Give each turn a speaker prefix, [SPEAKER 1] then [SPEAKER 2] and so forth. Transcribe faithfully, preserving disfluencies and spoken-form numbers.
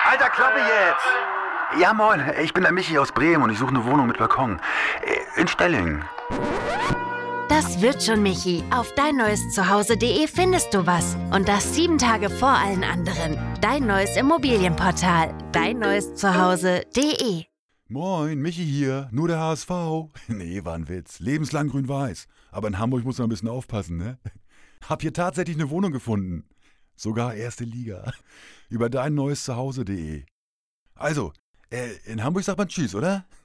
[SPEAKER 1] Alter, Klappe jetzt! Ja, moin, ich bin der Michi aus Bremen und ich suche eine Wohnung mit Balkon. In Stellingen.
[SPEAKER 2] Das wird schon, Michi. Auf dein neues Zuhause punkt de findest du was. Und das sieben Tage vor allen anderen. Dein neues Immobilienportal. dein neues Zuhause punkt de.
[SPEAKER 3] Moin, Michi hier. Nur der H S V. Nee, war ein Witz. Lebenslang grün-weiß. Aber in Hamburg muss man ein bisschen aufpassen, ne? Hab hier tatsächlich eine Wohnung gefunden. Sogar erste Liga. Über dein neues Zuhause punkt de. Also, äh, in Hamburg sagt man Tschüss, oder?